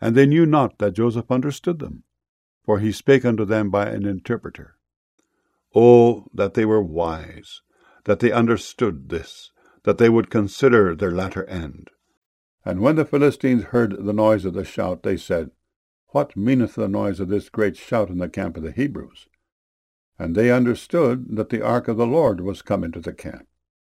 And they knew not that Joseph understood them, for he spake unto them by an interpreter. Oh, that they were wise, that they understood this, that they would consider their latter end. And when the Philistines heard the noise of the shout, they said, What meaneth the noise of this great shout in the camp of the Hebrews? And they understood that the ark of the Lord was come into the camp.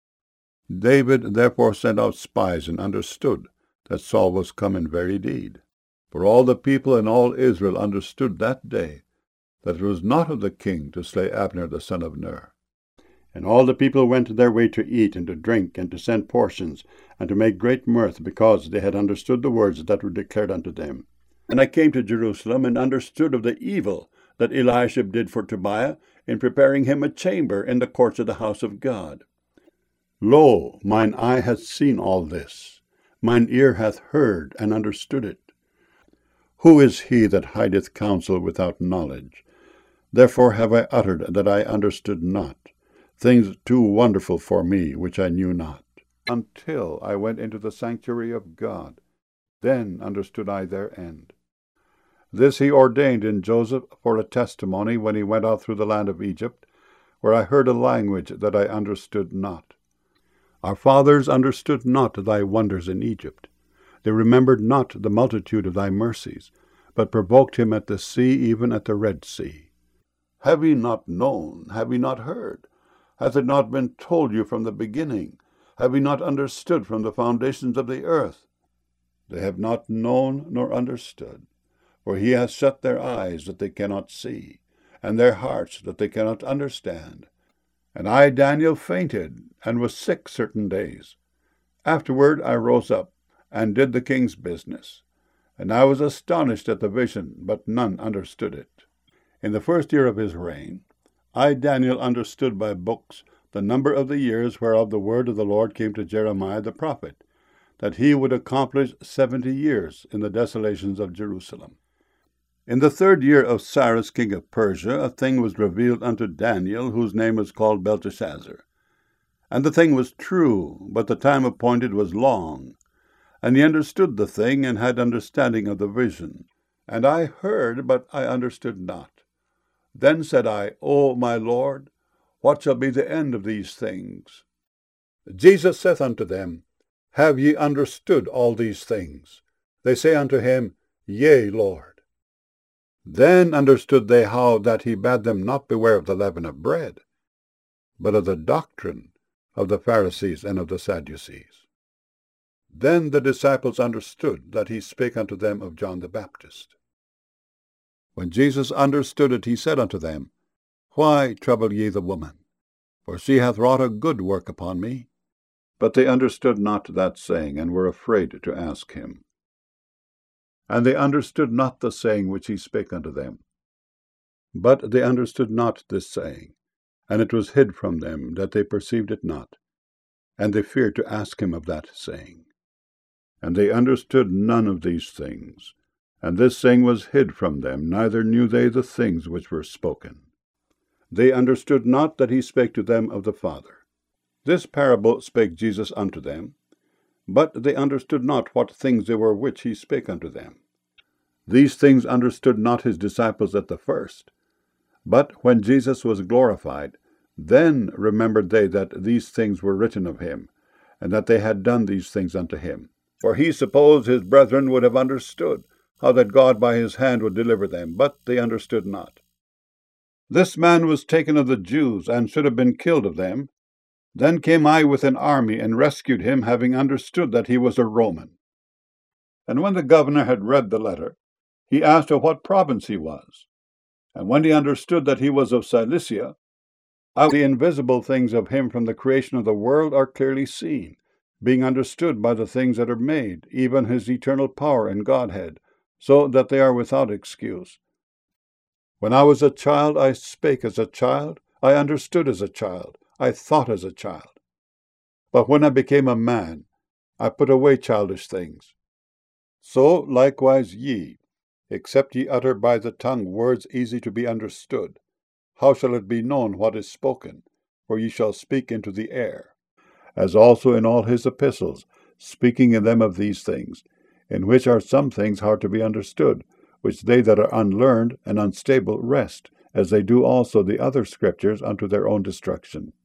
David therefore sent out spies, and understood that Saul was come in very deed. For all the people and all Israel understood that day that it was not of the king to slay Abner the son of Ner. And all the people went their way to eat and to drink and to send portions and to make great mirth, because they had understood the words that were declared unto them. And I came to Jerusalem and understood of the evil that Eliashib did for Tobiah in preparing him a chamber in the courts of the house of God. Lo, mine eye hath seen all this, mine ear hath heard and understood it. Who is he that hideth counsel without knowledge? Therefore have I uttered that I understood not, things too wonderful for me, which I knew not, until I went into the sanctuary of God. Then understood I their end. This he ordained in Joseph for a testimony when he went out through the land of Egypt, where I heard a language that I understood not. Our fathers understood not thy wonders in Egypt. They remembered not the multitude of thy mercies, but provoked him at the sea, even at the Red Sea. Have ye not known? Have ye not heard? Hath it not been told you from the beginning? Have ye not understood from the foundations of the earth? They have not known nor understood, for he hath shut their eyes that they cannot see, and their hearts that they cannot understand. And I, Daniel, fainted, and was sick certain days. Afterward I rose up, and did the king's business. And I was astonished at the vision, but none understood it. In the first year of his reign, I, Daniel, understood by books the number of the years whereof the word of the Lord came to Jeremiah the prophet, that he would accomplish 70 years in the desolations of Jerusalem. In the 3rd year of Cyrus king of Persia, a thing was revealed unto Daniel, whose name was called Belteshazzar. And the thing was true, but the time appointed was long. And he understood the thing, and had understanding of the vision. And I heard, but I understood not. Then said I, O my Lord, what shall be the end of these things? Jesus saith unto them, Have ye understood all these things? They say unto him, Yea, Lord. Then understood they how that he bade them not beware of the leaven of bread, but of the doctrine of the Pharisees and of the Sadducees. Then the disciples understood that he spake unto them of John the Baptist. When Jesus understood it, he said unto them, Why trouble ye the woman? For she hath wrought a good work upon me. But they understood not that saying, and were afraid to ask him. And they understood not the saying which he spake unto them. But they understood not this saying, and it was hid from them, that they perceived it not. And they feared to ask him of that saying. And they understood none of these things, and this saying was hid from them, neither knew they the things which were spoken. They understood not that he spake to them of the Father. This parable spake Jesus unto them, but they understood not what things they were which he spake unto them. These things understood not his disciples at the first. But when Jesus was glorified, then remembered they that these things were written of him, and that they had done these things unto him. For he supposed his brethren would have understood how that God by his hand would deliver them, but they understood not. This man was taken of the Jews, and should have been killed of them. Then came I with an army, and rescued him, having understood that he was a Roman. And when the governor had read the letter, he asked of what province he was. And when he understood that he was of Cilicia, how the invisible things of him from the creation of the world are clearly seen, being understood by the things that are made, even his eternal power and Godhead, so that they are without excuse. When I was a child, I spake as a child, I understood as a child, I thought as a child. But when I became a man, I put away childish things. So likewise ye, except ye utter by the tongue words easy to be understood, how shall it be known what is spoken? For ye shall speak into the air. As also in all his epistles, speaking in them of these things, in which are some things hard to be understood, which they that are unlearned and unstable wrest, as they do also the other scriptures unto their own destruction.